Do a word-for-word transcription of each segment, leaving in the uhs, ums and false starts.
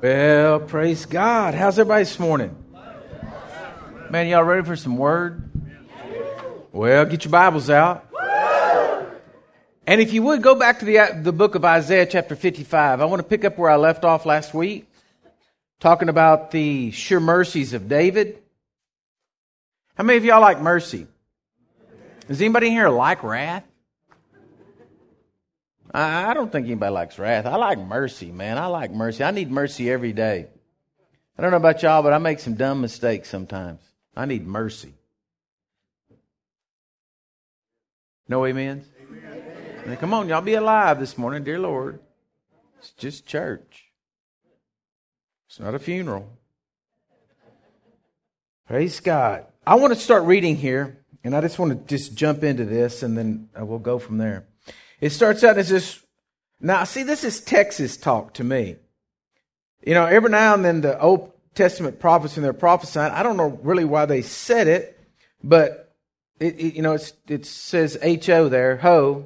Well, praise God. How's everybody this morning? Man, y'all ready for some word? Well, get your Bibles out. And if you would, go back to the, the book of Isaiah chapter fifty-five. I want to pick up where I left off last week, talking about the sure mercies of David. How many of y'all like mercy? Does anybody in here like wrath? I don't think anybody likes wrath. I like mercy, man. I like mercy. I need mercy every day. I don't know about y'all, but I make some dumb mistakes sometimes. I need mercy. No amens? Amen. Now, come on, y'all be alive this morning, dear Lord. It's just church. It's not a funeral. Praise God. I want to start reading here, and I just want to just jump into this, and then we'll go from there. It starts out as this. Now, see, this is Texas talk to me. You know, every now and then the Old Testament prophets, when they're prophesying, I don't know really why they said it, but it, it you know, it's, it says H O there, ho.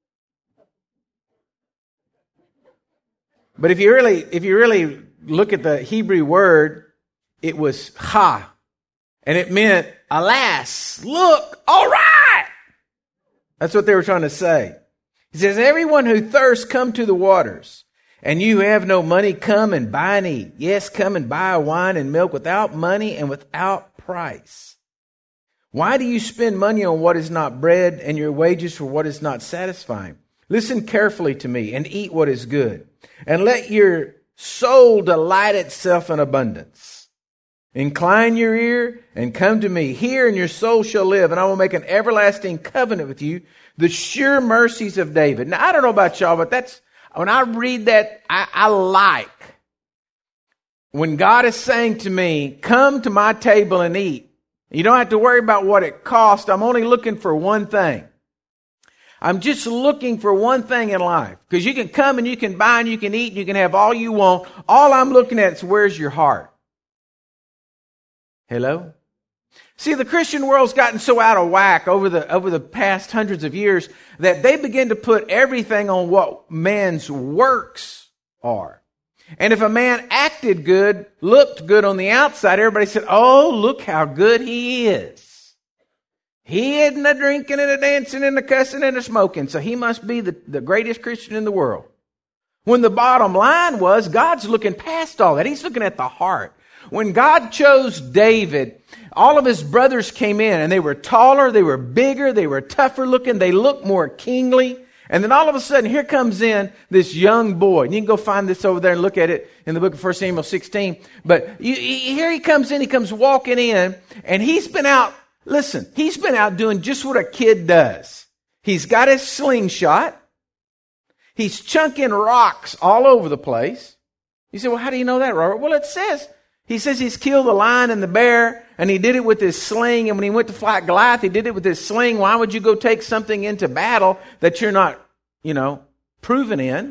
But if you really, if you really look at the Hebrew word, it was ha, and it meant, alas, look, all right. That's what they were trying to say. He says, everyone who thirsts, come to the waters. And you who have no money, come and buy and eat. Yes, come and buy wine and milk without money and without price. Why do you spend money on what is not bread and your wages for what is not satisfying? Listen carefully to me and eat what is good. And let your soul delight itself in abundance. Incline your ear and come to me. Hear and your soul shall live, and I will make an everlasting covenant with you. The sure mercies of David. Now, I don't know about y'all, but that's, when I read that, I, I like when God is saying to me, come to my table and eat. You don't have to worry about what it costs. I'm only looking for one thing. I'm just looking for one thing in life. Because you can come and you can buy and you can eat and you can have all you want. All I'm looking at is where's your heart. Hello? See, the Christian world's gotten so out of whack over the over the past hundreds of years that they begin to put everything on what man's works are. And if a man acted good, looked good on the outside, everybody said, oh, look how good he is. He isn't a drinking and a dancing and a cussing and a smoking, so he must be the, the greatest Christian in the world. When the bottom line was, God's looking past all that. He's looking at the heart. When God chose David, all of his brothers came in and they were taller, they were bigger, they were tougher looking, they looked more kingly. And then all of a sudden, here comes in this young boy. And you can go find this over there and look at it in the book of First Samuel sixteen. But you, here he comes in, he comes walking in, and he's been out, listen, he's been out doing just what a kid does. He's got his slingshot. He's chunking rocks all over the place. You say, well, how do you know that, Robert? Well, it says... He says he's killed the lion and the bear, and he did it with his sling. And when he went to fight Goliath, he did it with his sling. Why would you go take something into battle that you're not, you know, proven in?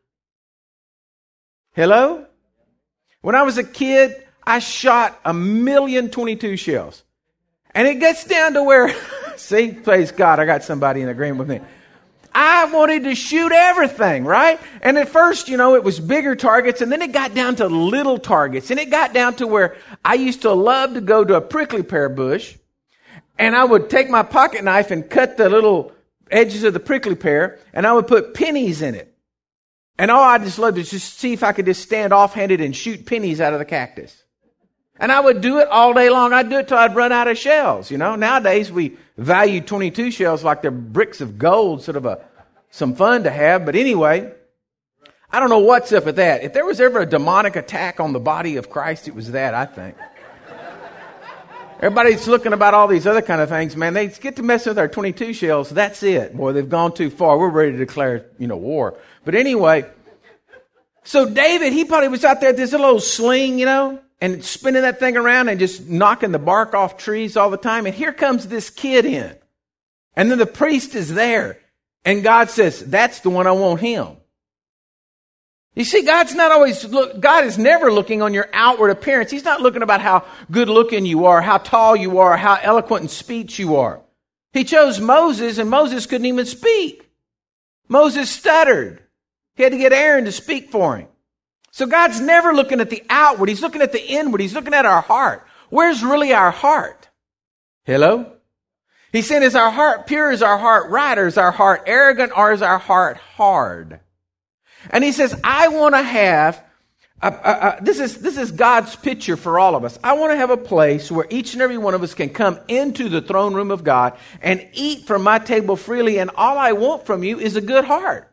Hello? When I was a kid, I shot a million twenty-two shells. And it gets down to where, see, praise God, I got somebody in agreement with me. I wanted to shoot everything, right? And at first, you know, it was bigger targets, and then it got down to little targets. And it got down to where I used to love to go to a prickly pear bush, and I would take my pocket knife and cut the little edges of the prickly pear, and I would put pennies in it. And all I just loved is just see if I could just stand offhanded and shoot pennies out of the cactus. And I would do it all day long. I'd do it till I'd run out of shells, you know. Nowadays, we value twenty-two shells like they're bricks of gold, sort of a some fun to have. But anyway, I don't know what's up with that. If there was ever a demonic attack on the body of Christ, it was that, I think. Everybody's looking about all these other kind of things, man. They get to mess with our twenty-two shells. That's it. Boy, they've gone too far. We're ready to declare, you know, war. But anyway, so David, he probably was out there with this little old sling, you know, and spinning that thing around and just knocking the bark off trees all the time. And here comes this kid in. And then the priest is there. And God says, that's the one I want him. You see, God's not always, look, God is never looking on your outward appearance. He's not looking about how good looking you are, how tall you are, how eloquent in speech you are. He chose Moses, and Moses couldn't even speak. Moses stuttered. He had to get Aaron to speak for him. So God's never looking at the outward. He's looking at the inward. He's looking at our heart. Where's really our heart? Hello? He said, is our heart pure? Is our heart right? Or is our heart arrogant? Or is our heart hard? And he says, I want to have, a, a, a, this is this is God's picture for all of us. I want to have a place where each and every one of us can come into the throne room of God and eat from my table freely. And all I want from you is a good heart.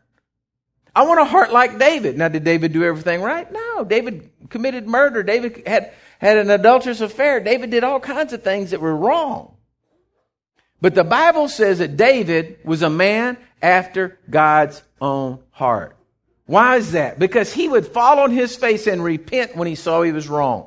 I want a heart like David. Now, did David do everything right? No. David committed murder. David had, had an adulterous affair. David did all kinds of things that were wrong. But the Bible says that David was a man after God's own heart. Why is that? Because he would fall on his face and repent when he saw he was wrong.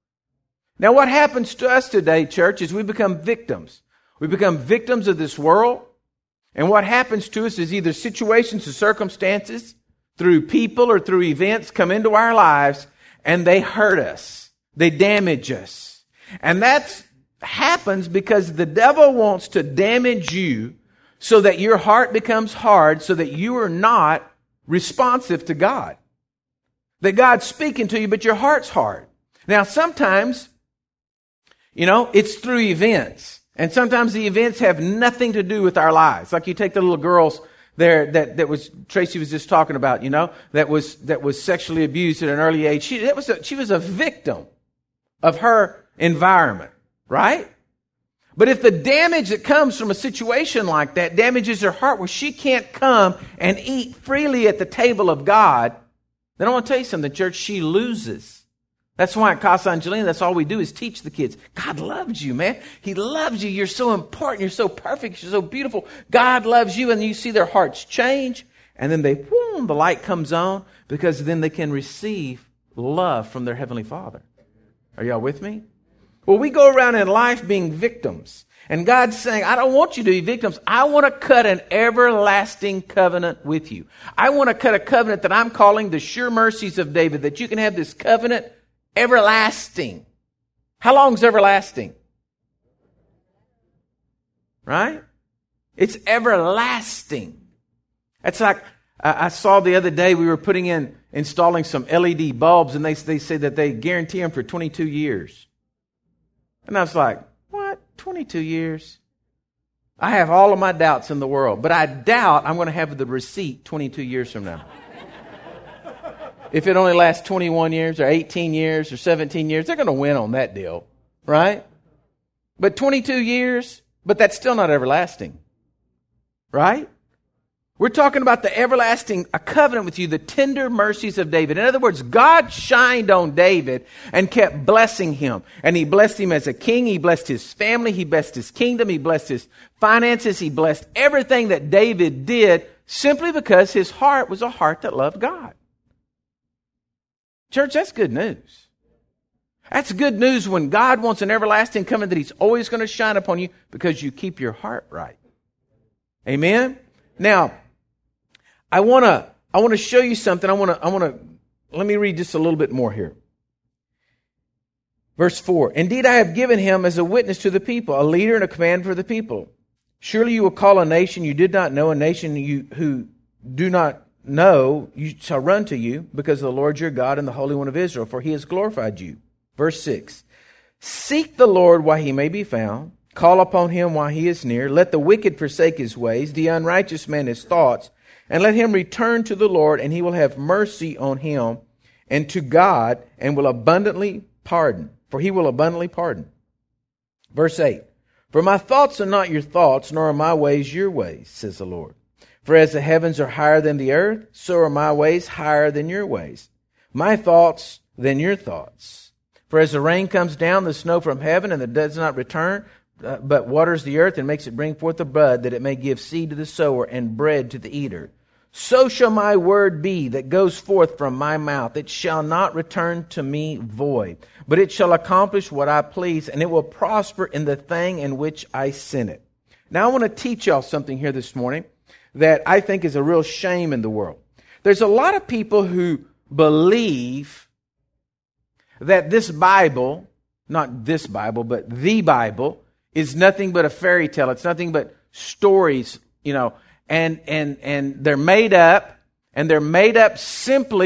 Now, what happens to us today, church, is we become victims. We become victims of this world. And what happens to us is either situations or circumstances through people or through events come into our lives and they hurt us. They damage us. And that happens because the devil wants to damage you so that your heart becomes hard, so that you are not responsive to God. That God's speaking to you, but your heart's hard. Now, sometimes, you know, it's through events. And sometimes the events have nothing to do with our lives. Like you take the little girls there that, that was, Tracy was just talking about, you know, that was, that was sexually abused at an early age. She, that was a, she was a victim of her environment, right? But if the damage that comes from a situation like that damages her heart where she can't come and eat freely at the table of God, then I want to tell you something, church, she loses. That's why at Casa Angelina, that's all we do is teach the kids. God loves you, man. He loves you. You're so important. You're so perfect. You're so beautiful. God loves you. And you see their hearts change. And then they, boom, the light comes on because then they can receive love from their Heavenly Father. Are y'all with me? Well, we go around in life being victims. And God's saying, I don't want you to be victims. I want to cut an everlasting covenant with you. I want to cut a covenant that I'm calling the sure mercies of David, that you can have this covenant everlasting. How long is everlasting? Right? It's everlasting. It's like, I saw the other day we were putting in, installing some L E D bulbs, and they, they said that they guarantee them for twenty-two years. And I was like, what? twenty-two years? I have all of my doubts in the world, but I doubt I'm going to have the receipt twenty-two years from now. If it only lasts twenty-one years or eighteen years or seventeen years, they're going to win on that deal, right? But twenty-two years, but that's still not everlasting, right? We're talking about the everlasting, a covenant with you, the tender mercies of David. In other words, God shined on David and kept blessing him. And he blessed him as a king. He blessed his family. He blessed his kingdom. He blessed his finances. He blessed everything that David did simply because his heart was a heart that loved God. Church, that's good news. That's good news when God wants an everlasting covenant that He's always going to shine upon you because you keep your heart right. Amen? Now, I want to I want to show you something. I want to I want to let me read just a little bit more here. Verse four. Indeed, I have given him as a witness to the people, a leader and a commander for the people. Surely you will call a nation you did not know, a nation you who do not know, you shall run to you because of the Lord your God and the Holy One of Israel, for He has glorified you. Verse six. Seek the Lord while He may be found. Call upon Him while He is near. Let the wicked forsake his ways, the unrighteous man his thoughts, and let him return to the Lord, and He will have mercy on him and to God, and will abundantly pardon. For He will abundantly pardon. Verse eight. For my thoughts are not your thoughts, nor are my ways your ways, says the Lord. For as the heavens are higher than the earth, so are my ways higher than your ways, my thoughts than your thoughts. For as the rain comes down, the snow from heaven, and it does not return, uh, but waters the earth and makes it bring forth the bud, that it may give seed to the sower and bread to the eater, so shall my word be that goes forth from my mouth. It shall not return to me void, but it shall accomplish what I please, and it will prosper in the thing in which I sent it. Now I want to teach y'all something here this morning that I think is a real shame in the world. There's a lot of people who believe that this Bible, not this Bible, but the Bible, is nothing but a fairy tale. It's nothing but stories, you know, and and and they're made up, and they're made up simply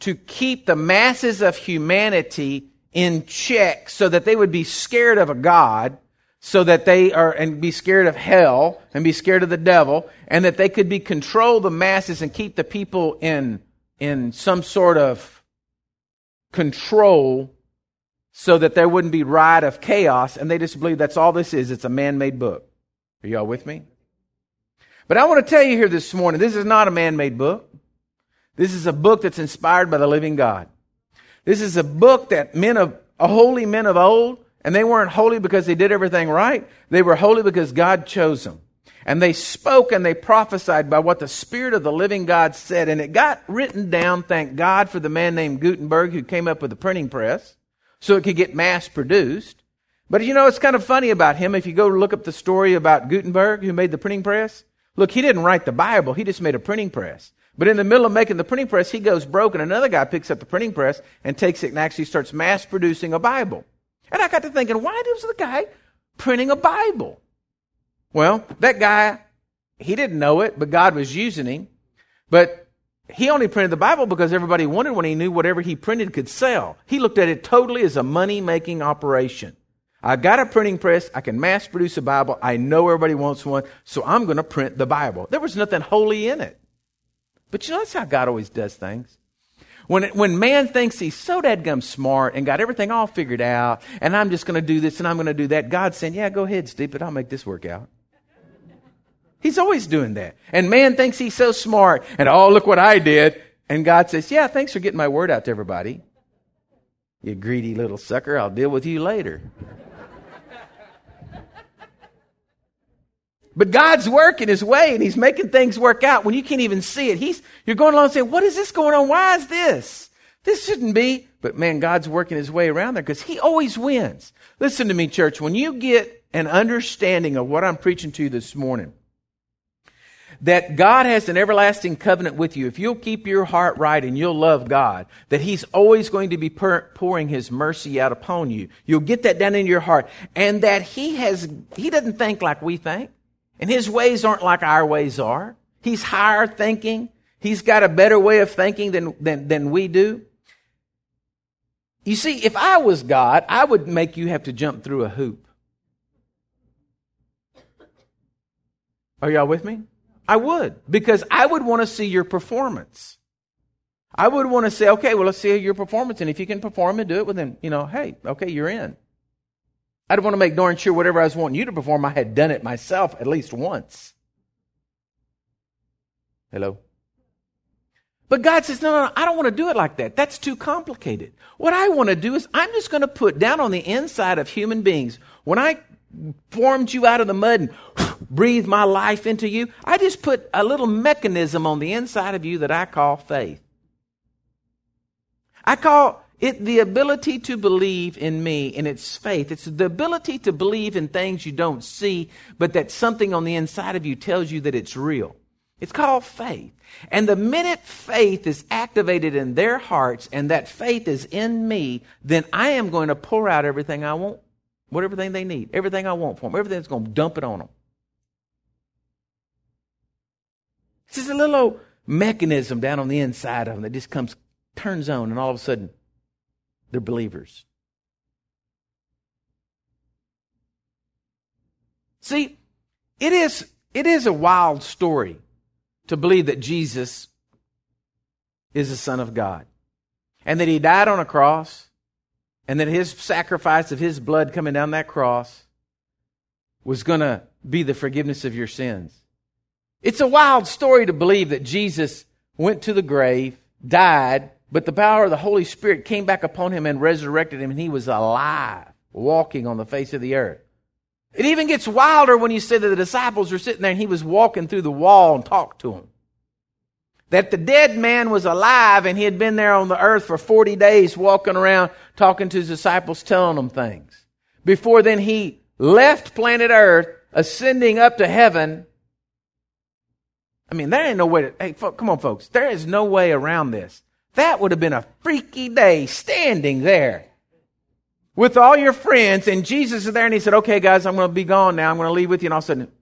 to keep the masses of humanity in check so that they would be scared of a God, so that they are, and be scared of hell, and be scared of the devil, and that they could be control the masses and keep the people in, in some sort of control so that there wouldn't be riot of chaos, and they just believe that's all this is. It's a man-made book. Are y'all with me? But I want to tell you here this morning, this is not a man-made book. This is a book that's inspired by the living God. This is a book that men of, holy men of old, and they weren't holy because they did everything right. They were holy because God chose them. And they spoke and they prophesied by what the Spirit of the living God said. And it got written down, thank God for the man named Gutenberg who came up with the printing press so it could get mass produced. But you know, it's kind of funny about him. If you go look up the story about Gutenberg who made the printing press, look, he didn't write the Bible. He just made a printing press. But in the middle of making the printing press, he goes broke, and another guy picks up the printing press and takes it and actually starts mass producing a Bible. And I got to thinking, why was the guy printing a Bible? Well, that guy, he didn't know it, but God was using him. But he only printed the Bible because everybody wanted one. He knew whatever he printed could sell. He looked at it totally as a money-making operation. I got a printing press. I can mass produce a Bible. I know everybody wants one, so I'm going to print the Bible. There was nothing holy in it. But you know, that's how God always does things. When it, when man thinks he's so dadgum smart and got everything all figured out, and I'm just going to do this and I'm going to do that, God's saying, yeah, go ahead, stupid. I'll make this work out. He's always doing that. And man thinks he's so smart, and oh, look what I did. And God says, yeah, thanks for getting my word out to everybody. You greedy little sucker, I'll deal with you later. But God's working His way, and He's making things work out when you can't even see it. He's, you're going along saying, what is this going on? Why is this? This shouldn't be. But man, God's working His way around there because He always wins. Listen to me, church. When you get an understanding of what I'm preaching to you this morning, that God has an everlasting covenant with you, if you'll keep your heart right and you'll love God, that He's always going to be pouring His mercy out upon you. You'll get that down in your heart. And that He has, He doesn't think like we think. And His ways aren't like our ways are. He's higher thinking. He's got a better way of thinking than, than, than we do. You see, if I was God, I would make you have to jump through a hoop. Are y'all with me? I would. Because I would want to see your performance. I would want to say, okay, well, let's see your performance. And if you can perform and do it, well then, you know, hey, okay, you're in. I'd want to make darn sure whatever I was wanting you to perform, I had done it myself at least once. Hello? But God says, no, no, no, I don't want to do it like that. That's too complicated. What I want to do is I'm just going to put down on the inside of human beings, when I formed you out of the mud and breathed my life into you, I just put a little mechanism on the inside of you that I call faith. I call it the ability to believe in me, and it's faith. It's the ability to believe in things you don't see, but that something on the inside of you tells you that it's real. It's called faith. And the minute faith is activated in their hearts and that faith is in me, then I am going to pour out everything I want, whatever thing they need, everything I want for them, everything's going to dump it on them. It's just a little old mechanism down on the inside of them that just comes, turns on, and all of a sudden, they're believers. See, it is, it is a wild story to believe that Jesus is the Son of God. And that He died on a cross. And that His sacrifice of His blood coming down that cross was going to be the forgiveness of your sins. It's a wild story to believe that Jesus went to the grave, died, but the power of the Holy Spirit came back upon Him and resurrected Him, and He was alive, walking on the face of the earth. It even gets wilder when you say that the disciples were sitting there and He was walking through the wall and talked to them. That the dead man was alive and He had been there on the earth for forty days walking around talking to His disciples, telling them things. Before then He left planet earth, ascending up to heaven. I mean, there ain't no way to, hey, fo- come on folks, there is no way around this. That would have been a freaky day standing there with all your friends, and Jesus is there, and He said, okay, guys, I'm going to be gone now. I'm going to leave with you. And all of a sudden,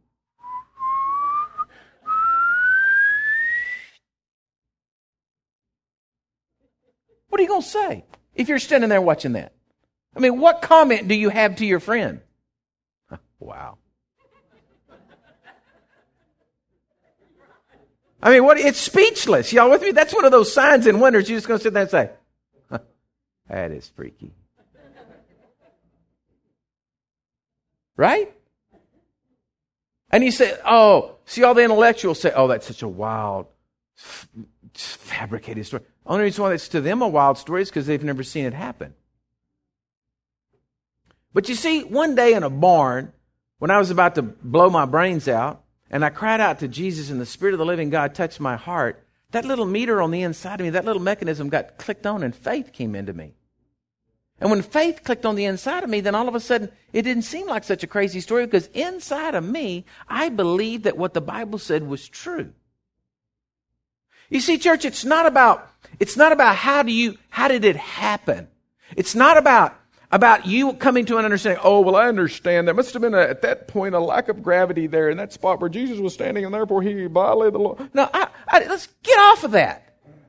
What are you going to say if you're standing there watching that? I mean, what comment do you have to your friend? Wow. I mean, what? It's speechless. Y'all with me? That's one of those signs and wonders. You're just going to sit there and say, huh, that is freaky. Right? And you say, oh, see, all the intellectuals say, oh, that's such a wild, f- fabricated story. The only reason why it's to them a wild story is because they've never seen it happen. But you see, one day in a barn, when I was about to blow my brains out, and I cried out to Jesus and the Spirit of the living God touched my heart, that little meter on the inside of me, that little mechanism got clicked on and faith came into me. And when faith clicked on the inside of me, then all of a sudden, it didn't seem like such a crazy story because inside of me, I believed that what the Bible said was true. You see, church, it's not about, it's not about how do you, how did it happen? It's not about, about you coming to an understanding, oh, well, I understand. There must have been, a, at that point, a lack of gravity there in that spot where Jesus was standing, and therefore he violated the law. No, I, I, let's get off of that.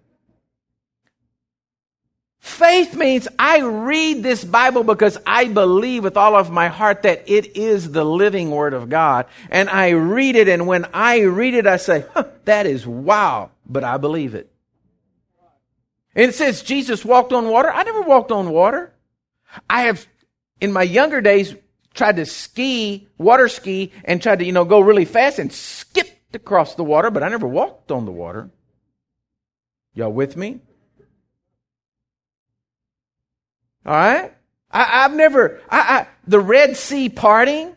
Faith means I read this Bible because I believe with all of my heart that it is the living Word of God. And I read it, and when I read it, I say, huh, that is wow, but I believe it. And it says Jesus walked on water. I never walked on water. I have, in my younger days, tried to ski, water ski, and tried to, you know, go really fast and skipped across the water, but I never walked on the water. Y'all with me? All right? I, I've never, I, I, the Red Sea parting,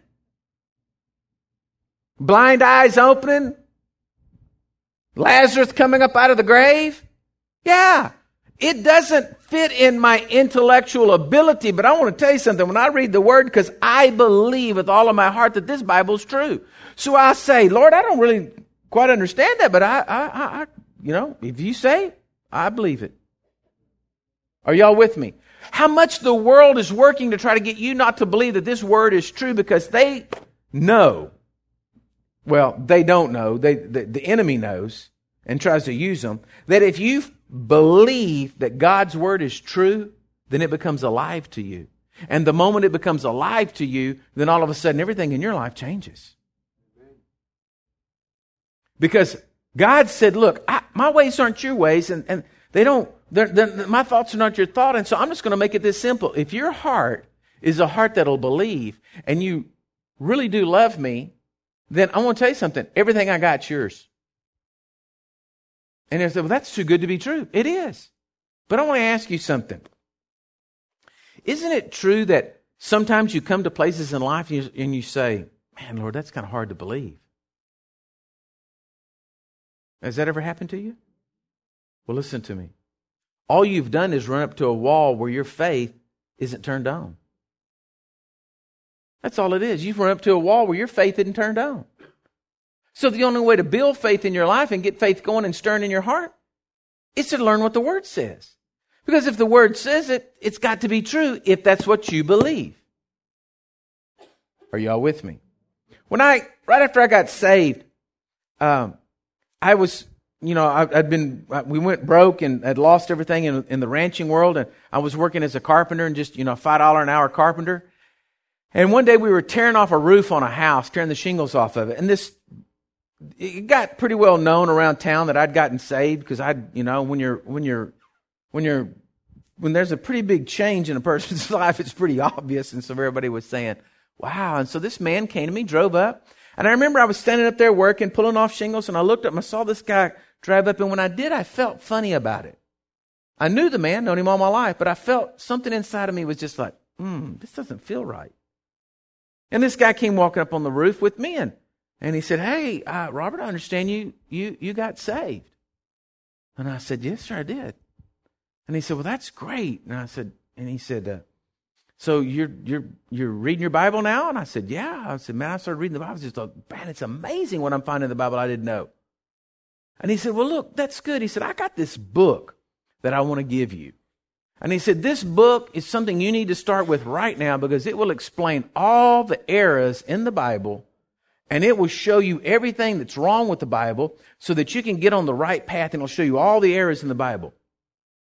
blind eyes opening, Lazarus coming up out of the grave. Yeah, it doesn't fit in my intellectual ability, but I want to tell you something. When I read the Word, because I believe with all of my heart that this Bible is true. So I say, Lord, I don't really quite understand that, but I, I, I, I you know, if you say, I believe it. Are y'all with me? How much the world is working to try to get you not to believe that this word is true because they know. Well, they don't know. They, the, the enemy knows and tries to use them. That if you believe that God's word is true, then it becomes alive to you. And the moment it becomes alive to you, then all of a sudden everything in your life changes. Because God said, look, I, my ways aren't your ways, and, and they don't, they're, they're, my thoughts are not your thought, and so I'm just going to make it this simple. If your heart is a heart that'll believe, and you really do love me, then I want to tell you something. Everything I got's yours. And they said, well, that's too good to be true. It is. But I want to ask you something. Isn't it true that sometimes you come to places in life and you, and you say, man, Lord, that's kind of hard to believe? Has that ever happened to you? Well, listen to me. All you've done is run up to a wall where your faith isn't turned on. That's all it is. You've run up to a wall where your faith isn't turned on. So the only way to build faith in your life and get faith going and stirring in your heart is to learn what the Word says. Because if the Word says it, it's got to be true if that's what you believe. Are y'all with me? When I, right after I got saved, um, I was, you know, I, I'd been, we went broke and had lost everything in, in the ranching world. And I was working as a carpenter and just, you know, five dollars an hour carpenter. And one day we were tearing off a roof on a house, tearing the shingles off of it. And this, it got pretty well known around town that I'd gotten saved because I'd, you know, when you're, when you're, when you're, when there's a pretty big change in a person's life, it's pretty obvious. And so everybody was saying, wow. And so this man came to me, drove up. And I remember I was standing up there working, pulling off shingles, and I looked up and I saw this guy drive up. And when I did, I felt funny about it. I knew the man, known him all my life, but I felt something inside of me was just like, hmm, this doesn't feel right. And this guy came walking up on the roof with me, and, and he said, hey, uh, Robert, I understand you, you, you got saved. And I said, yes, sir, I did. And he said, well, that's great. And I said, and he said, uh, so you're you're you're reading your Bible now? And I said, yeah. I said, man, I started reading the Bible. I just thought, man, it's amazing what I'm finding in the Bible I didn't know. And he said, well, look, that's good. He said, I got this book that I want to give you. And he said, this book is something you need to start with right now because it will explain all the errors in the Bible, and it will show you everything that's wrong with the Bible so that you can get on the right path, and it'll show you all the errors in the Bible.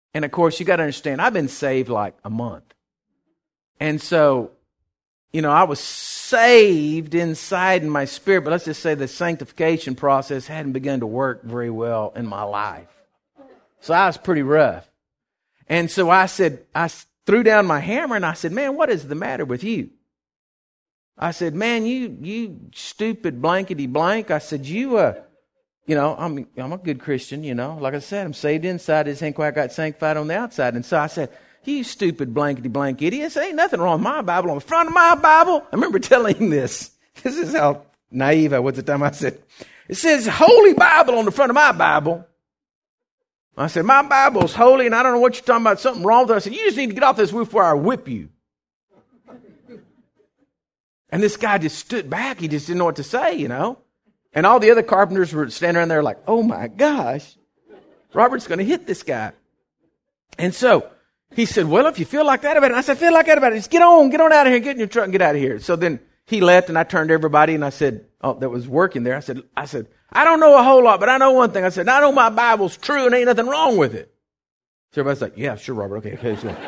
And of course, you got to understand, I've been saved like a month. And so, you know, I was saved inside in my spirit, but let's just say the sanctification process hadn't begun to work very well in my life. So I was pretty rough. And so I said, I threw down my hammer and I said, man, what is the matter with you? I said, man, you, you stupid blankety blank. I said, you, uh, you know, I'm, I'm a good Christian, you know, like I said, I'm saved inside. This ain't quite got sanctified on the outside. And so I said, you stupid blankety blank idiots. There ain't nothing wrong with my Bible. On the front of my Bible, I remember telling him this. This is how naive I was at the time. I said, it says Holy Bible on the front of my Bible. I said, my Bible's holy, and I don't know what you're talking about. Something wrong with it. I said, you just need to get off this roof before I whip you. And this guy just stood back. He just didn't know what to say, you know. And all the other carpenters were standing around there like, oh my gosh, Robert's going to hit this guy. And so he said, well, if you feel like that about it. And I said, feel like that about it. Just get on, get on out of here, get in your truck and get out of here. So then he left and I turned to everybody and I said, oh, that was working there. I said, I said, I don't know a whole lot, but I know one thing. I said, I know my Bible's true and ain't nothing wrong with it. So everybody's like, yeah, sure, Robert. Okay, okay. So.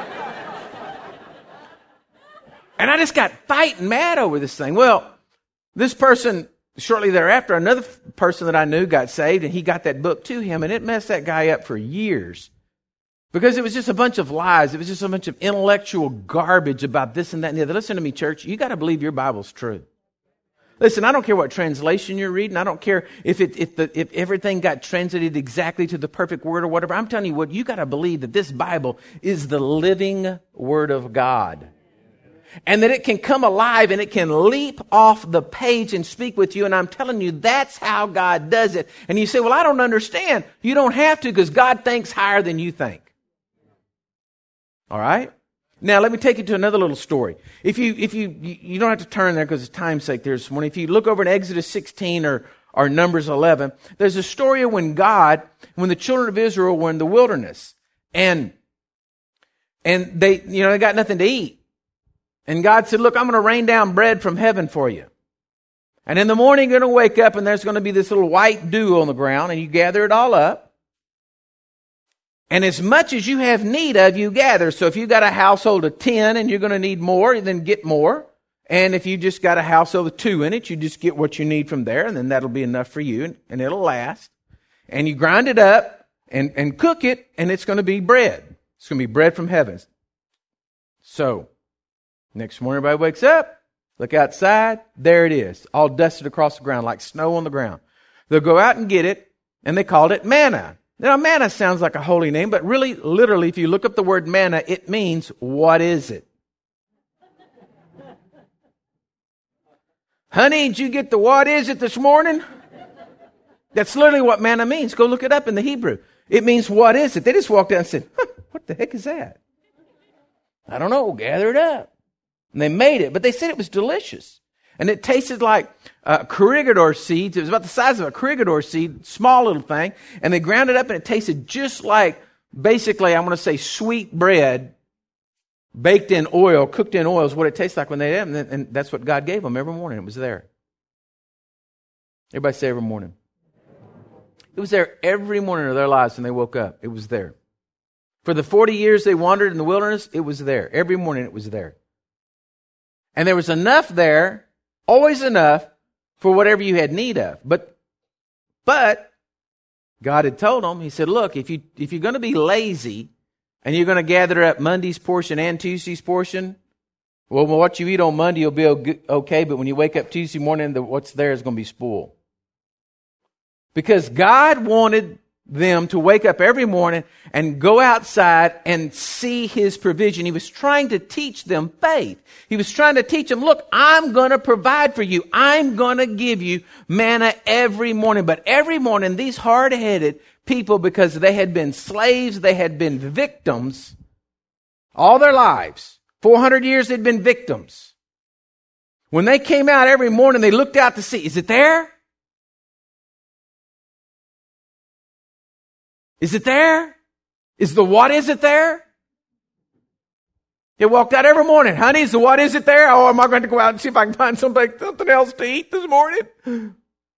And I just got fighting mad over this thing. Well, this person, shortly thereafter, another person that I knew got saved, and he got that book to him, and it messed that guy up for years. Because it was just a bunch of lies. It was just a bunch of intellectual garbage about this and that and the other. Listen to me, church. You got to believe your Bible's true. Listen, I don't care what translation you're reading. I don't care if it, if the, if everything got translated exactly to the perfect word or whatever. I'm telling you what, you got to believe that this Bible is the living Word of God. And that it can come alive and it can leap off the page and speak with you. And I'm telling you, that's how God does it. And you say, well, I don't understand. You don't have to, because God thinks higher than you think. All right? Now, let me take you to another little story. If you, if you, you don't have to turn there because of time's sake there this morning. If you look over in Exodus sixteen or, or Numbers eleven, there's a story of when God, when the children of Israel were in the wilderness and, and they, you know, they got nothing to eat. And God said, look, I'm going to rain down bread from heaven for you. And in the morning, you're going to wake up and there's going to be this little white dew on the ground, and you gather it all up. And as much as you have need of, you gather. So if you got a household of ten and you're going to need more, then get more. And if you just got a household of two in it, you just get what you need from there, and then that'll be enough for you, and it'll last. And you grind it up and, and cook it, and it's going to be bread. It's going to be bread from heaven. So next morning, everybody wakes up, look outside, there it is, all dusted across the ground like snow on the ground. They'll go out and get it, and they called it manna. Now, manna sounds like a holy name, but really, literally, if you look up the word manna, it means, what is it? Honey, did you get the what is it this morning? That's literally what manna means. Go look it up in the Hebrew. It means, what is it? They just walked out and said, huh, what the heck is that? I don't know, gather it up. And they made it, but they said it was delicious. And it tasted like uh, corregidor seeds. It was about the size of a corregidor seed, small little thing. And they ground it up, and it tasted just like, basically, I'm going to say sweet bread, baked in oil, cooked in oil is what it tastes like when they ate it. And that's what God gave them every morning. It was there. Everybody say every morning. It was there every morning of their lives when they woke up. It was there. For the forty years they wandered in the wilderness, it was there. Every morning it was there. And there was enough there, always enough, for whatever you had need of. But, but, God had told them, He said, look, if, you, if you're going to be lazy, and you're going to gather up Monday's portion and Tuesday's portion, well, what you eat on Monday will be okay, but when you wake up Tuesday morning, the, what's there is going to be spoiled. Because God wanted them to wake up every morning and go outside and see His provision. He was trying to teach them faith. He was trying to teach them, look, I'm going to provide for you. I'm going to give you manna every morning. But every morning, these hard-headed people, because they had been slaves, they had been victims all their lives. four hundred years they'd been victims. When they came out every morning, they looked out to see, is it there? Is it there? Is the what is it there? They walked out every morning. Honey, is the what is it there? Oh, am I going to go out and see if I can find something, something else to eat this morning?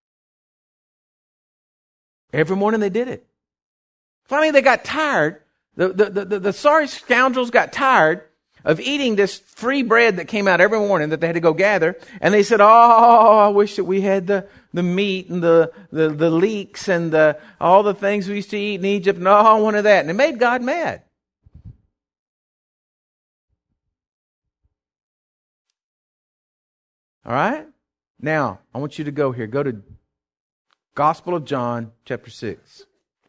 Every morning they did it. Finally, they got tired. The, the, the, the, the sorry scoundrels got tired of eating this free bread that came out every morning that they had to go gather. And they said, oh, I wish that we had the, the meat and the, the, the leeks and the, all the things we used to eat in Egypt. And oh, I wanted that. And it made God mad. All right? Now, I want you to go here. Go to Gospel of John, chapter six.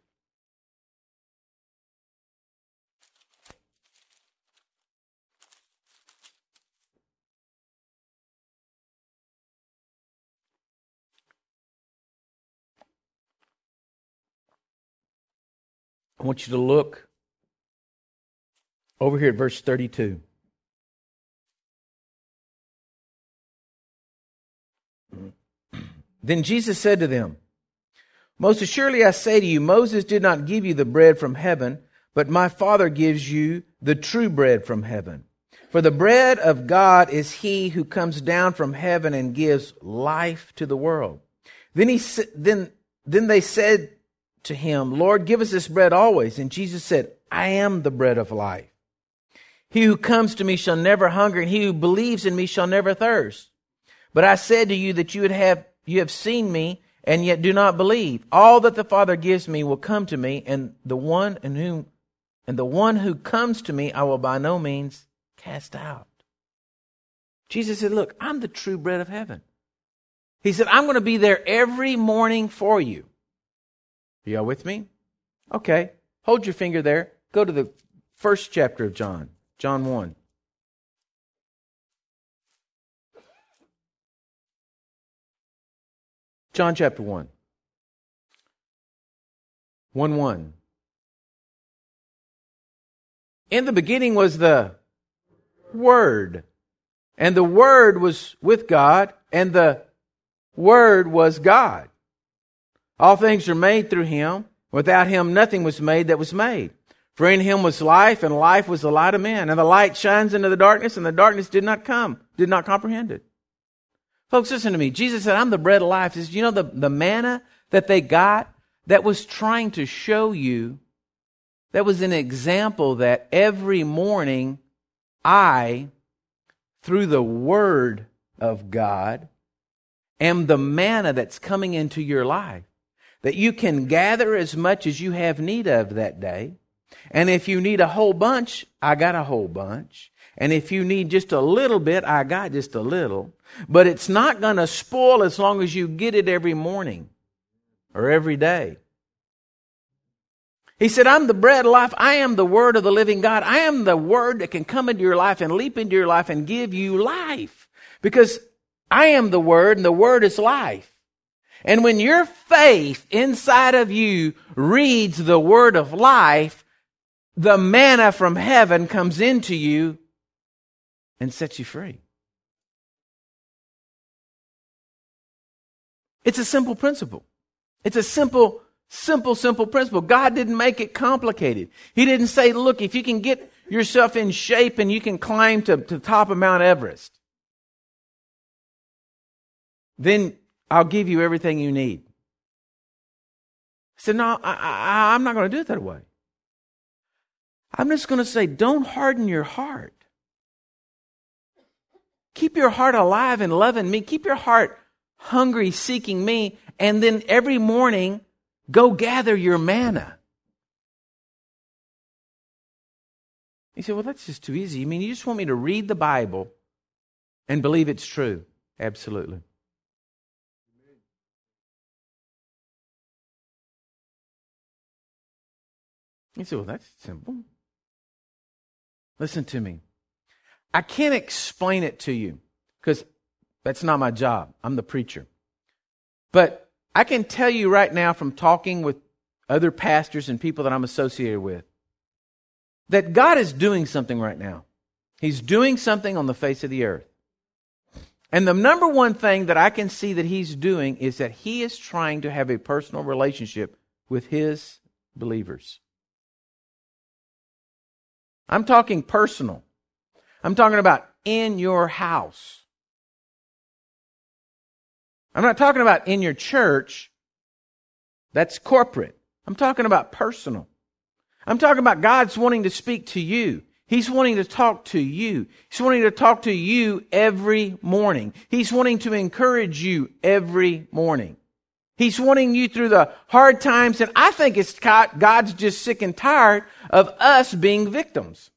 I want you to look over here at verse thirty-two. Then Jesus said to them, most assuredly I say to you, Moses did not give you the bread from heaven, but my Father gives you the true bread from heaven. For the bread of God is he who comes down from heaven and gives life to the world. Then he then then they said to him, Lord, give us this bread always. And Jesus said, I am the bread of life. He who comes to me shall never hunger, and he who believes in me shall never thirst. But I said to you that you would have you have seen me, and yet do not believe. All that the Father gives me will come to me, and the one in whom and the one who comes to me I will by no means cast out. Jesus said, look, I'm the true bread of heaven. He said, I'm going to be there every morning for you. Are y'all with me? Okay. Hold your finger there. Go to the first chapter of John, John one. John chapter one. one one. In the beginning was the Word, and the Word was with God, and the Word was God. All things are made through Him. Without Him nothing was made that was made. For in Him was life, and life was the light of men. And the light shines into the darkness, and the darkness did not come, did not comprehend it. Folks, listen to me. Jesus said, I'm the bread of life. He says, you know the, the manna that they got that was trying to show you, that was an example that every morning I, through the Word of God, am the manna that's coming into your life. That you can gather as much as you have need of that day. And if you need a whole bunch, I got a whole bunch. And if you need just a little bit, I got just a little. But it's not going to spoil as long as you get it every morning or every day. He said, I'm the bread of life. I am the Word of the living God. I am the Word that can come into your life and leap into your life and give you life. Because I am the Word, and the Word is life. And when your faith inside of you reads the Word of life, the manna from heaven comes into you and sets you free. It's a simple principle. It's a simple, simple, simple principle. God didn't make it complicated. He didn't say, look, if you can get yourself in shape and you can climb to, to the top of Mount Everest, then I'll give you everything you need. I said, no, I, I, I'm not going to do it that way. I'm just going to say, don't harden your heart. Keep your heart alive and loving me. Keep your heart hungry, seeking me. And then every morning, go gather your manna. You say, well, that's just too easy. I mean, you just want me to read the Bible and believe it's true. Absolutely. You say, well, that's simple. Listen to me. I can't explain it to you because that's not my job. I'm the preacher. But I can tell you right now from talking with other pastors and people that I'm associated with that God is doing something right now. He's doing something on the face of the earth. And the number one thing that I can see that He's doing is that He is trying to have a personal relationship with His believers. I'm talking personal. I'm talking about in your house. I'm not talking about in your church. That's corporate. I'm talking about personal. I'm talking about God's wanting to speak to you. He's wanting to talk to you. He's wanting to talk to you every morning. He's wanting to encourage you every morning. He's wanting you through the hard times. And I think it's God's just sick and tired of us being victims.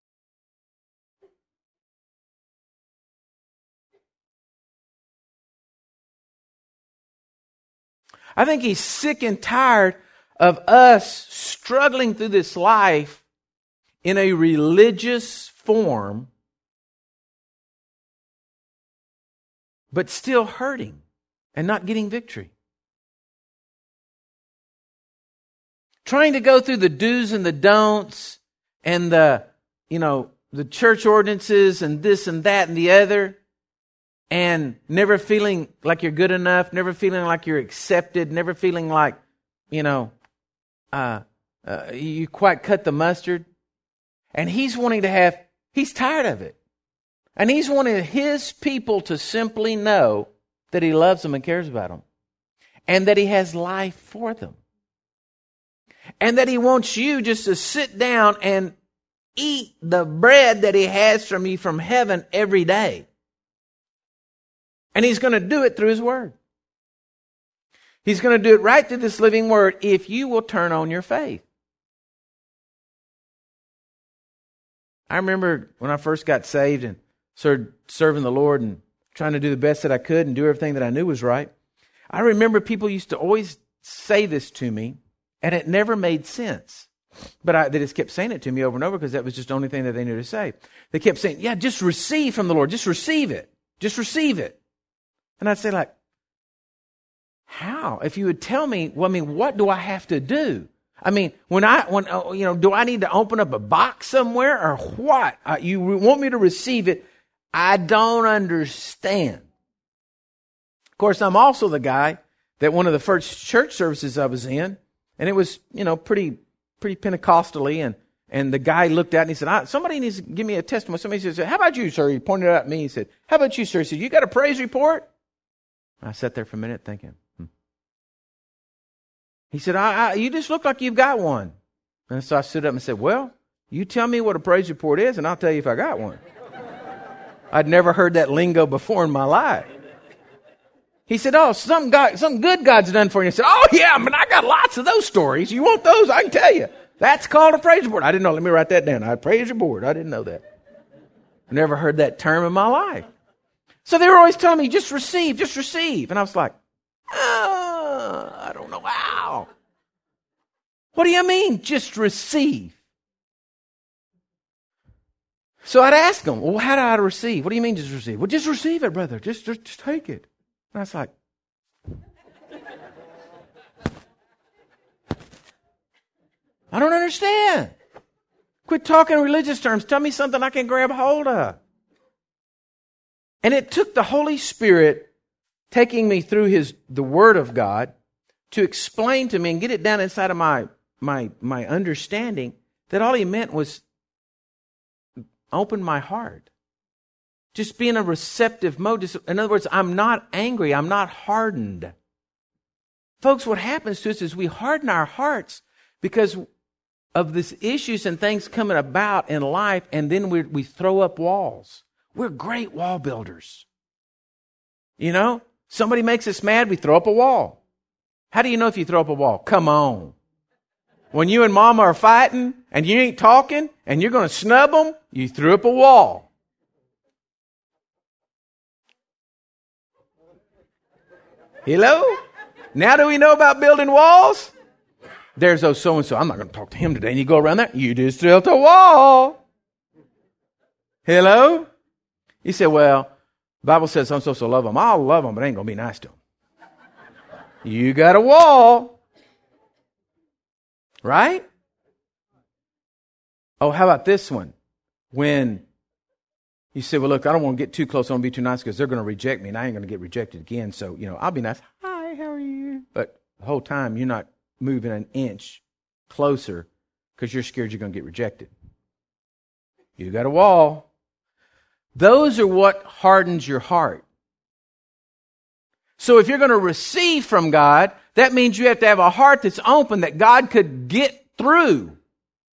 I think He's sick and tired of us struggling through this life in a religious form, but still hurting and not getting victory. Trying to go through the do's and the don'ts and the, you know, the church ordinances and this and that and the other, and never feeling like you're good enough, never feeling like you're accepted, never feeling like, you know, uh, uh, you quite cut the mustard. And He's wanting to have, He's tired of it. And He's wanting His people to simply know that He loves them and cares about them. And that He has life for them. And that He wants you just to sit down and eat the bread that He has from you from heaven every day. And He's going to do it through His Word. He's going to do it right through this living Word if you will turn on your faith. I remember when I first got saved and started serving the Lord and trying to do the best that I could and do everything that I knew was right. I remember people used to always say this to me, and it never made sense. But I, they just kept saying it to me over and over because that was just the only thing that they knew to say. They kept saying, yeah, just receive from the Lord. Just receive it. Just receive it. And I'd say like, how? If you would tell me, well, I mean, what do I have to do? I mean, when I, when, uh, you know, do I need to open up a box somewhere or what? Uh, you want me to receive it? I don't understand. Of course, I'm also the guy that one of the first church services I was in, and it was, you know, pretty, pretty Pentecostally, and, and the guy looked at it and he said, I, somebody needs to give me a testimony. Somebody said, how about you, sir? He pointed it at me. He said, how about you, sir? He said, you got a praise report? I sat there for a minute thinking, hmm. He said, I, I, you just look like you've got one. And so I stood up and said, well, you tell me what a praise report is and I'll tell you if I got one. I'd never heard that lingo before in my life. He said, oh, some God, some good God's done for you. I said, oh yeah, man, I got lots of those stories. You want those? I can tell you. That's called a praise report. I didn't know. Let me write that down. I praise report. I didn't know that. I never heard that term in my life. So they were always telling me, just receive, just receive. And I was like, oh, I don't know how. What do you mean, just receive? So I'd ask them, well, how do I receive? What do you mean, just receive? Well, just receive it, brother. Just, just, just take it. And I was like, I don't understand. Quit talking religious terms. Tell me something I can grab hold of. And it took the Holy Spirit taking me through His the Word of God to explain to me and get it down inside of my my my understanding that all He meant was open my heart. Just be in a receptive mode. Just, in other words, I'm not angry. I'm not hardened. Folks, what happens to us is we harden our hearts because of these issues and things coming about in life, and then we we throw up walls. We're great wall builders. You know, somebody makes us mad, we throw up a wall. How do you know if you throw up a wall? Come on. When you and mama are fighting and you ain't talking and you're going to snub them, you threw up a wall. Hello? Now do we know about building walls? There's those so-and-so. I'm not going to talk to him today. And you go around there, you just built a wall. Hello? You say, well, the Bible says I'm supposed to love them. I'll love them, but I ain't going to be nice to them. You got a wall. Right? Oh, how about this one? When you say, well, look, I don't want to get too close. I don't want to be too nice because they're going to reject me and I ain't going to get rejected again. So, you know, I'll be nice. Hi, how are you? But the whole time you're not moving an inch closer because you're scared you're going to get rejected. You got a wall. Those are what hardens your heart. So if you're going to receive from God, that means you have to have a heart that's open that God could get through.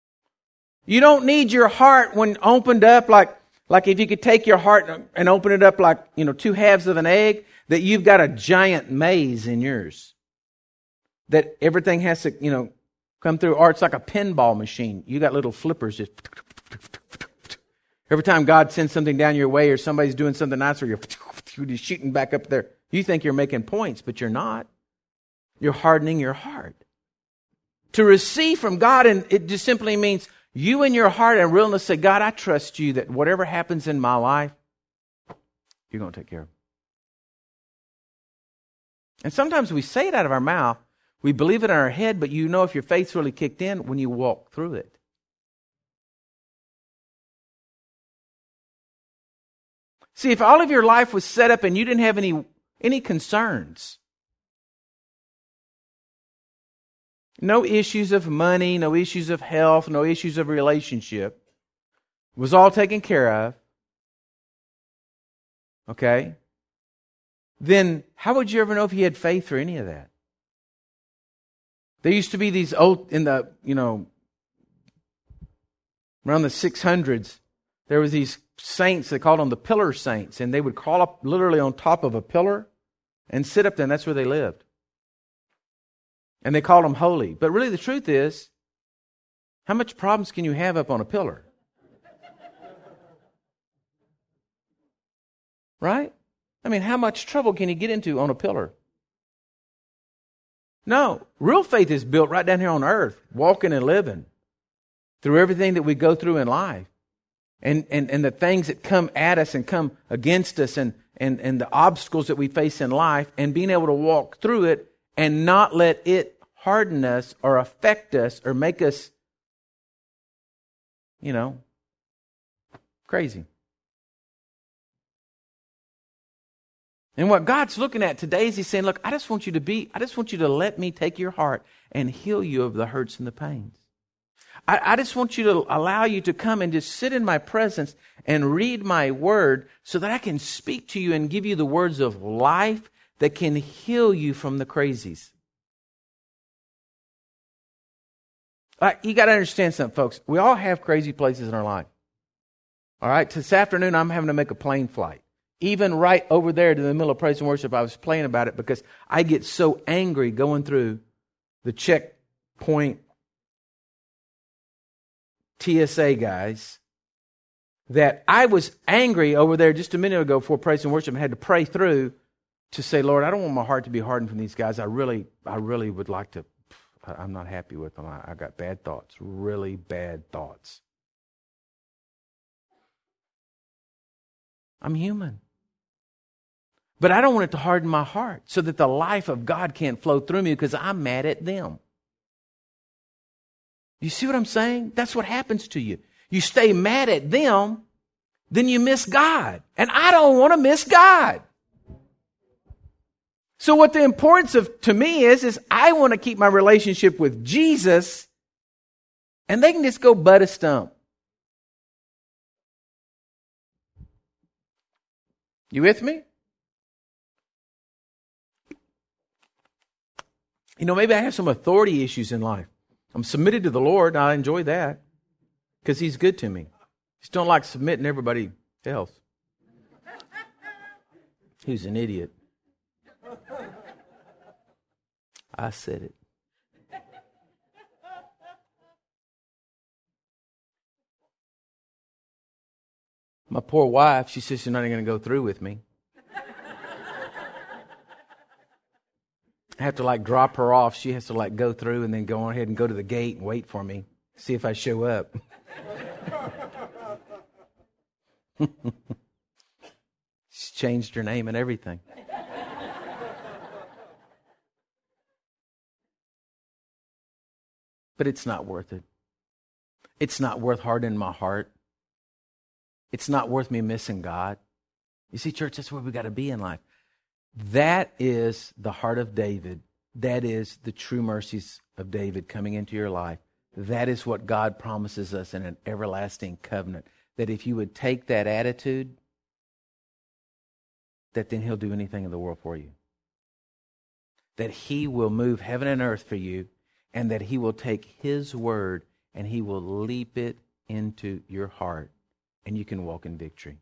You don't need your heart when opened up like, like if you could take your heart and open it up like, you know, two halves of an egg, that you've got a giant maze in yours. That everything has to, you know, come through, or it's like a pinball machine. You got little flippers just. Every time God sends something down your way or somebody's doing something nice or you're just shooting back up there, you think you're making points, but you're not. You're hardening your heart. To receive from God, and it just simply means you in your heart and realness say, God, I trust you that whatever happens in my life, you're going to take care of it. And sometimes we say it out of our mouth, we believe it in our head, but you know if your faith's really kicked in when you walk through it. See, if all of your life was set up and you didn't have any, any concerns, no issues of money, no issues of health, no issues of relationship, it was all taken care of, okay, then how would you ever know if you had faith for any of that? There used to be these old, in the, you know, around the six hundreds, there was these saints, they called them the pillar saints, and they would crawl up literally on top of a pillar and sit up there, and that's where they lived. And they called them holy. But really the truth is, how much problems can you have up on a pillar? Right? I mean, how much trouble can you get into on a pillar? No, real faith is built right down here on earth, walking and living through everything that we go through in life. And, and, and the things that come at us and come against us and, and, and the obstacles that we face in life, and being able to walk through it and not let it harden us or affect us or make us, you know, crazy. And what God's looking at today is He's saying, look, I just want you to be, I just want you to let me take your heart and heal you of the hurts and the pains. I, I just want you to allow you to come and just sit in my presence and read my word so that I can speak to you and give you the words of life that can heal you from the crazies. Right, you got to understand something, folks. We all have crazy places in our life. All right, this afternoon I'm having to make a plane flight. Even right over there to the middle of praise and worship, I was praying about it because I get so angry going through the checkpoint T S A guys that I was angry over there just a minute ago before praise and worship and had to pray through to say, Lord, I don't want my heart to be hardened from these guys. I really, I really would like to, I'm not happy with them. I, I got bad thoughts, really bad thoughts. I'm human. But I don't want it to harden my heart so that the life of God can't flow through me because I'm mad at them. You see what I'm saying? That's what happens to you. You stay mad at them, then you miss God. And I don't want to miss God. So what the importance of to me is, is I want to keep my relationship with Jesus, and they can just go butt a stump. You with me? You know, maybe I have some authority issues in life. I'm submitted to the Lord, and I enjoy that because He's good to me. Just don't like submitting to everybody else. Who's an idiot? I said it. My poor wife, she says she's not even going to go through with me. I have to like drop her off. She has to like go through and then go on ahead and go to the gate and wait for me. See if I show up. She's changed her name and everything. But it's not worth it. It's not worth hardening my heart. It's not worth me missing God. You see, church, that's where we got to be in life. That is the heart of David. That is the true mercies of David coming into your life. That is what God promises us in an everlasting covenant. That if you would take that attitude, that then He'll do anything in the world for you. That He will move heaven and earth for you, and that He will take His word and He will leap it into your heart, and you can walk in victory.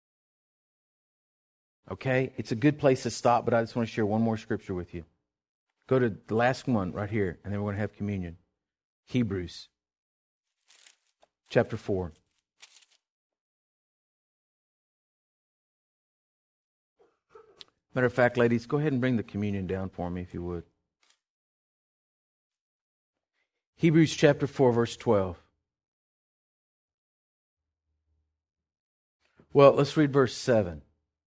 Okay? It's a good place to stop, but I just want to share one more scripture with you. Go to the last one right here, and then we're going to have communion. Hebrews chapter four. Matter of fact, ladies, go ahead and bring the communion down for me if you would. Hebrews chapter four, verse twelve. Well, let's read verse seven.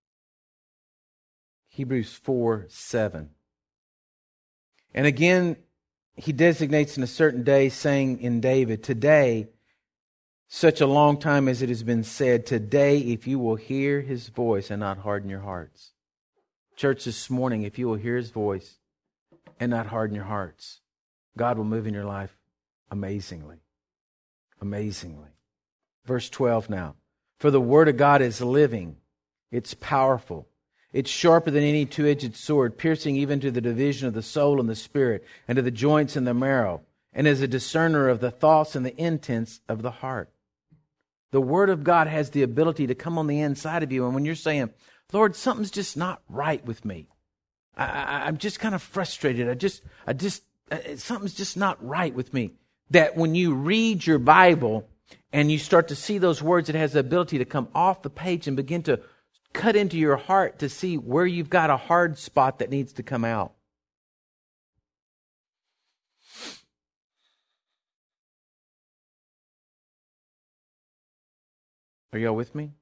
Hebrews four, seven. And again, he designates in a certain day, saying in David, today, such a long time as it has been said, today, if you will hear His voice and not harden your hearts. Church, this morning, if you will hear His voice and not harden your hearts, God will move in your life amazingly. Amazingly. Verse twelve now. For the Word of God is living. It's powerful. It's sharper than any two-edged sword, piercing even to the division of the soul and the spirit, and to the joints and the marrow, and is a discerner of the thoughts and the intents of the heart. The Word of God has the ability to come on the inside of you, and when you're saying, Lord, something's just not right with me. I, I, I'm just kind of frustrated. I just, I just, uh, something's just not right with me. That when you read your Bible and you start to see those words, it has the ability to come off the page and begin to cut into your heart to see where you've got a hard spot that needs to come out. Are y'all with me?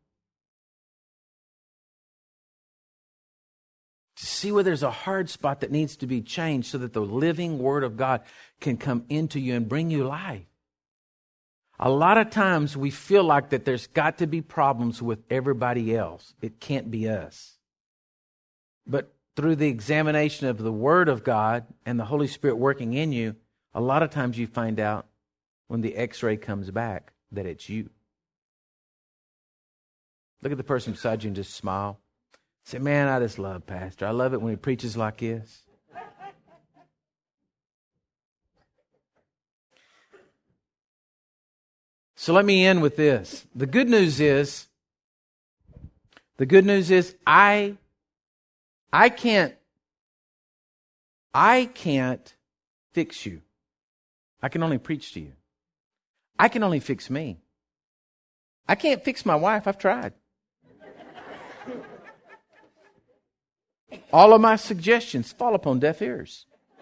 To see where there's a hard spot that needs to be changed so that the living Word of God can come into you and bring you life. A lot of times we feel like that there's got to be problems with everybody else. It can't be us. But through the examination of the Word of God and the Holy Spirit working in you, a lot of times you find out when the x-ray comes back that it's you. Look at the person beside you and just smile. Say, man, I just love Pastor. I love it when he preaches like this. So let me end with this. The good news is, the good news is I, I can't, I can't fix you. I can only preach to you. I can only fix me. I can't fix my wife. I've tried. All of my suggestions fall upon deaf ears.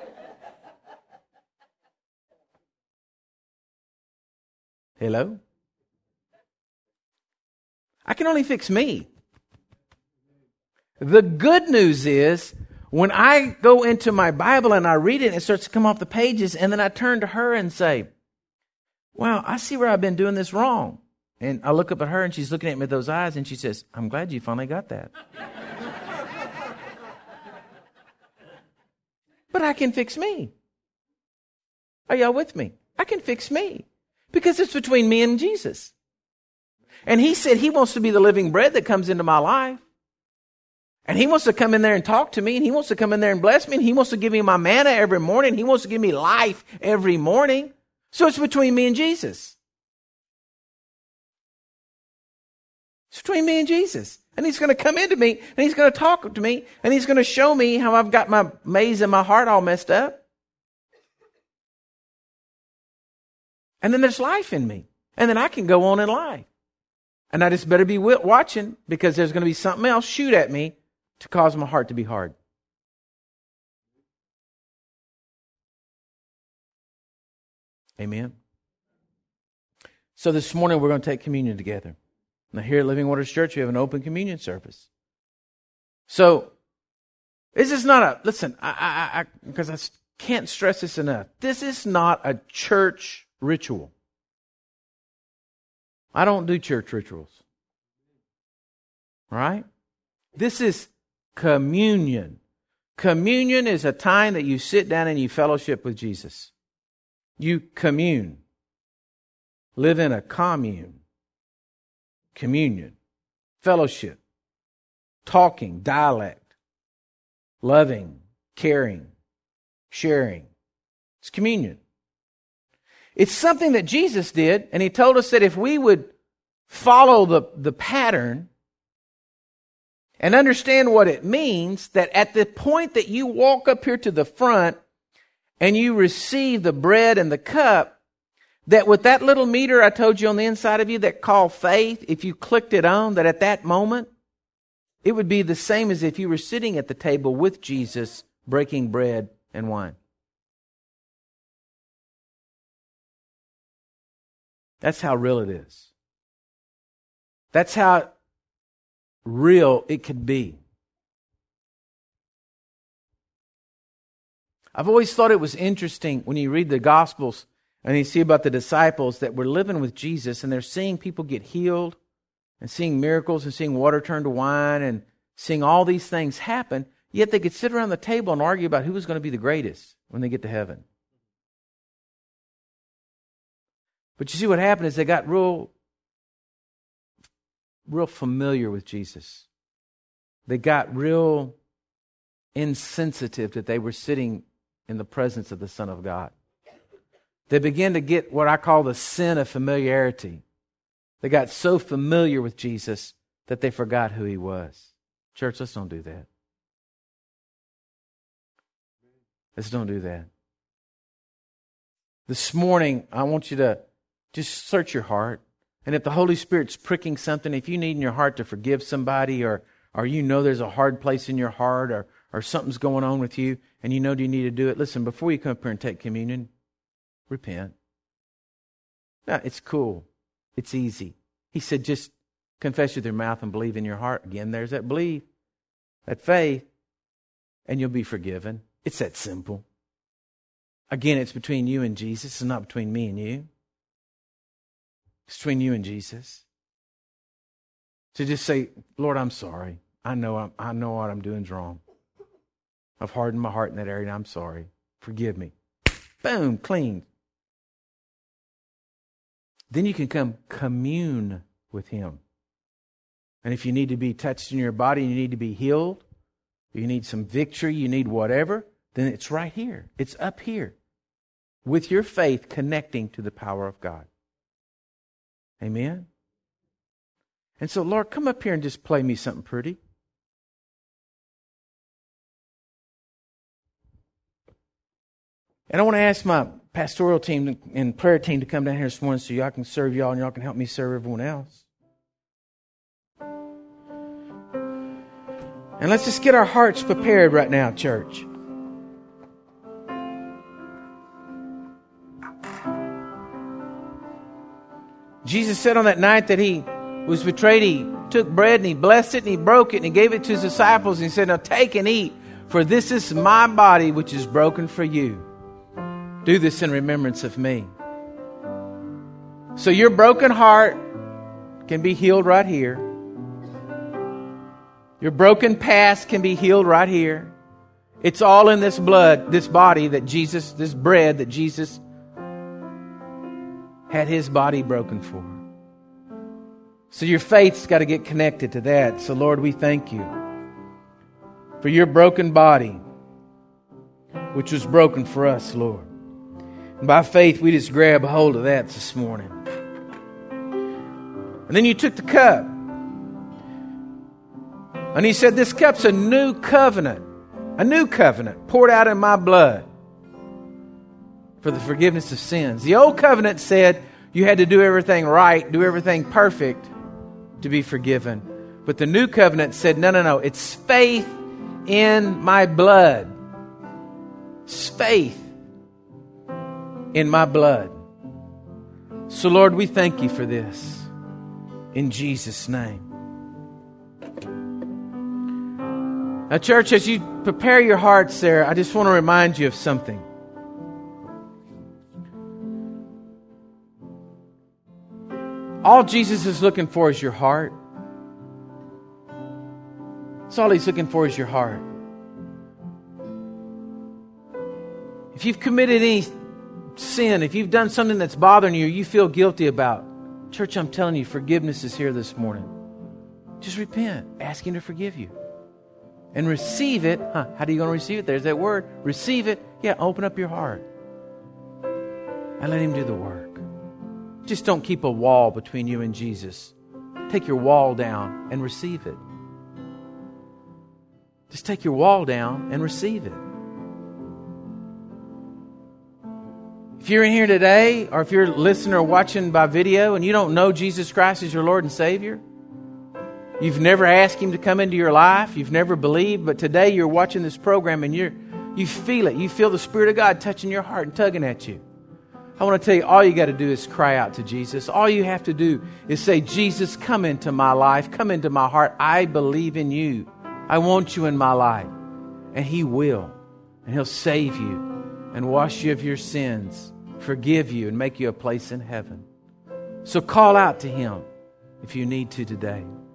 Hello? I can only fix me. The good news is, when I go into my Bible and I read it and it starts to come off the pages, and then I turn to her and say, wow, I see where I've been doing this wrong. And I look up at her and she's looking at me with those eyes and she says, I'm glad you finally got that. But I can fix me. Are y'all with me? I can fix me. Because it's between me and Jesus. And He said He wants to be the living bread that comes into my life. And He wants to come in there and talk to me. And He wants to come in there and bless me. And He wants to give me my manna every morning. He wants to give me life every morning. So it's between me and Jesus. It's between me and Jesus. And He's going to come into me. And He's going to talk to me. And He's going to show me how I've got my maze in my heart all messed up. And then there's life in me. And then I can go on in life. And I just better be watching, because there's going to be something else shoot at me to cause my heart to be hard. Amen. So this morning we're going to take communion together. Now here at Living Waters Church we have an open communion service. So this is not a, listen, I, I, I, because I can't stress this enough. This is not a church ritual. I don't do church rituals. All right? This is communion. Communion is a time that you sit down and you fellowship with Jesus. You commune. Live in a commune. Communion. Fellowship. Talking. Dialect. Loving. Caring. Sharing. It's communion. It's something that Jesus did, and He told us that if we would follow the, the pattern and understand what it means, that at the point that you walk up here to the front and you receive the bread and the cup, that with that little meter I told you on the inside of you that called faith, if you clicked it on, that at that moment, it would be the same as if you were sitting at the table with Jesus breaking bread and wine. That's how real it is. That's how real it could be. I've always thought it was interesting when you read the Gospels and you see about the disciples that were living with Jesus and they're seeing people get healed and seeing miracles and seeing water turn to wine and seeing all these things happen, yet they could sit around the table and argue about who was going to be the greatest when they get to heaven. But you see what happened is they got real, real familiar with Jesus. They got real insensitive that they were sitting in the presence of the Son of God. They began to get what I call the sin of familiarity. They got so familiar with Jesus that they forgot who He was. Church, let's don't do that. Let's don't do that. This morning, I want you to just search your heart. And if the Holy Spirit's pricking something, if you need in your heart to forgive somebody, or or you know there's a hard place in your heart, or or something's going on with you, and you know you need to do it, listen, before you come up here and take communion, repent. Now, it's cool. It's easy. He said just confess with your mouth and believe in your heart. Again, there's that belief, that faith, and you'll be forgiven. It's that simple. Again, it's between you and Jesus. It's not between me and you. It's between you and Jesus. To just say, Lord, I'm sorry. I know I'm, I know what I'm doing is wrong. I've hardened my heart in that area and I'm sorry. Forgive me. Boom, clean. Then you can come commune with Him. And if you need to be touched in your body, you need to be healed, you need some victory, you need whatever, then it's right here. It's up here with your faith connecting to the power of God. Amen? And so, Lord, come up here and just play me something pretty. And I want to ask my pastoral team and prayer team to come down here this morning so y'all can serve y'all and y'all can help me serve everyone else. And let's just get our hearts prepared right now, church. Jesus said on that night that He was betrayed, He took bread and He blessed it and He broke it and He gave it to His disciples and He said, now take and eat, for this is my body which is broken for you. Do this in remembrance of me. So your broken heart can be healed right here. Your broken past can be healed right here. It's all in this blood, this body that Jesus, this bread that Jesus had His body broken for. So your faith's got to get connected to that. So Lord, we thank You for Your broken body, which was broken for us, Lord. And by faith, we just grab a hold of that this morning. And then You took the cup. And He said, this cup's a new covenant. A new covenant poured out in my blood for the forgiveness of sins. The old covenant said you had to do everything right, do everything perfect to be forgiven. But the new covenant said, no, no, no. It's faith in my blood. It's faith in my blood. So Lord, we thank You for this. In Jesus' name. Now, church, as you prepare your hearts there, I just want to remind you of something. All Jesus is looking for is your heart. That's all He's looking for is your heart. If you've committed any sin, if you've done something that's bothering you, you feel guilty about, church, I'm telling you, forgiveness is here this morning. Just repent. Ask Him to forgive you. And receive it. Huh, how are you going to receive it? There's that word. Receive it. Yeah, open up your heart. and let Him do the work. Just don't keep a wall between you and Jesus. Take your wall down and receive it. Just take your wall down and receive it. If you're in here today, or if you're listening or watching by video and you don't know Jesus Christ as your Lord and Savior, you've never asked Him to come into your life, you've never believed, but today you're watching this program and you're, you feel it. You feel the Spirit of God touching your heart and tugging at you. I want to tell you, all you got to do is cry out to Jesus. All you have to do is say, Jesus, come into my life, come into my heart. I believe in you. I want you in my life. And He will. And He'll save you and wash you of your sins, forgive you, and make you a place in heaven. So call out to Him if you need to today.